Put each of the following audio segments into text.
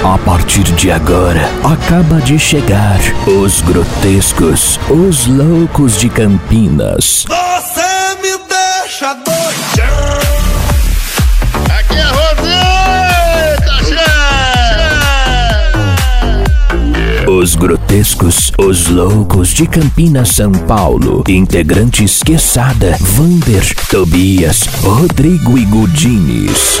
A partir de agora, acaba de chegar os grotescos, os loucos de Campinas. Você me deixa doido. Aqui é Rosita, Os grotescos, os loucos de Campinas, São Paulo. Integrantes Quesada, Vander, Tobias, Rodrigo e Gudines.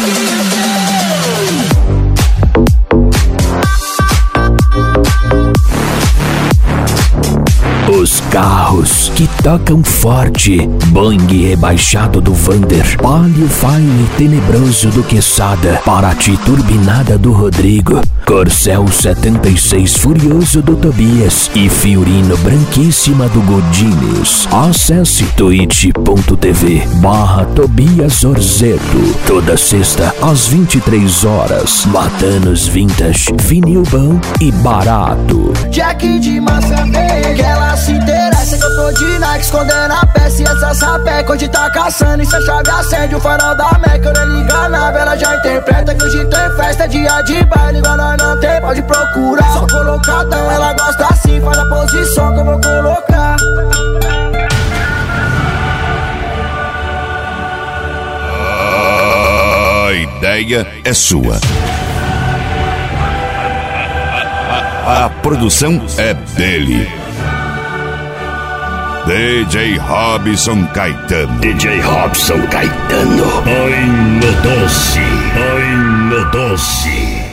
Os carros que tocam forte. Boing rebaixado do Vander. Palio Fine tenebroso do Quesada. Paraty turbinada do Rodrigo. Corcel 76 furioso do Tobias. E Fiorino branquíssima do Gudines. Acesse twitch.tv/Tobias Orzeto. Toda sexta às 23 horas. Batanos vintage, vinil bom e barato. Jack de massa verde, que ela se interessa que eu tô de Nike, escondendo a peça e essa sapeca. Hoje tá caçando e se a chave acende o farol da Meca. Eu nem liga nada, ela já interpreta que hoje tem festa, é dia de baile, igual nós não tem, pode procurar. Só colocadão, ela gosta assim, faz a posição que eu vou colocar. A ideia é sua. A produção é dele. DJ Robson Caetano. DJ Robson Caetano. Ai, meu doce.